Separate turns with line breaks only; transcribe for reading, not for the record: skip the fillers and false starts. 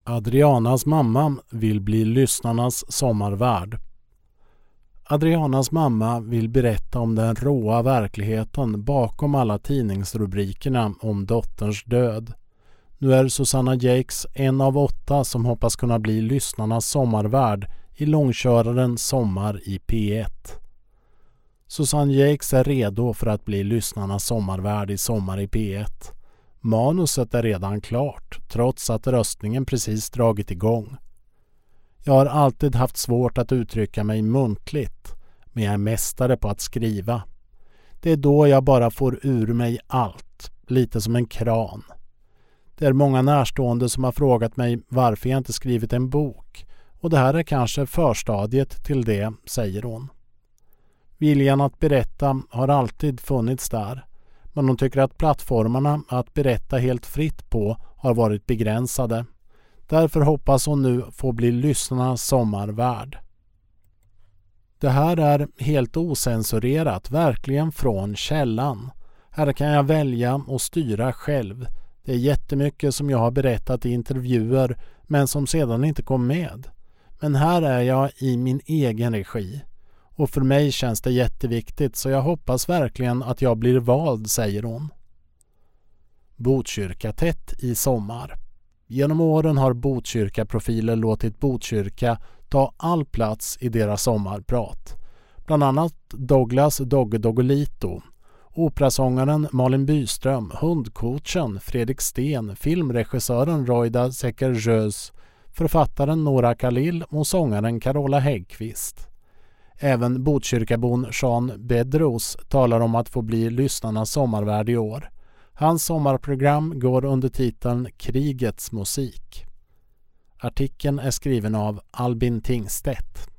Adrianas mamma vill bli lyssnarnas sommarvärd. Adrianas mamma vill berätta om den råa verkligheten bakom alla tidningsrubrikerna om dotterns död. Nu är Susanna Jakes en av 8 som hoppas kunna bli lyssnarnas sommarvärd i långköraren Sommar i P1. Susanna Jakes är redo för att bli lyssnarnas sommarvärd i Sommar i P1. Manuset är redan klart, trots att röstningen precis dragit igång. Jag har alltid haft svårt att uttrycka mig muntligt, men jag är mästare på att skriva. Det är då jag bara får ur mig allt, lite som en kran. Det är många närstående som har frågat mig varför jag inte skrivit en bok, och det här är kanske förstadiet till det, säger hon. Viljan att berätta har alltid funnits där, men hon tycker att plattformarna att berätta helt fritt på har varit begränsade. Därför hoppas hon nu få bli lyssnarnas sommarvärd. Det här är helt osensurerat, verkligen från källan. Här kan jag välja och styra själv. Det är jättemycket som jag har berättat i intervjuer men som sedan inte kom med. Men här är jag i min egen regi. Och för mig känns det jätteviktigt, så jag hoppas verkligen att jag blir vald, säger hon. Botkyrka tätt i sommar. Genom åren har Botkyrka-profiler låtit Botkyrka ta all plats i deras sommarprat. Bland annat Douglas Dogge Doggelito, operasångaren Malin Byström, hundcoachen Fredrik Sten, filmregissören Roida Sekerjös, författaren Nora Khalil och sångaren Carola Häggkvist. Även Botkyrkabon Sean Bedros talar om att få bli lyssnarnas sommarvärd i år. Hans sommarprogram går under titeln Krigets musik. Artikeln är skriven av Albin Tingstedt.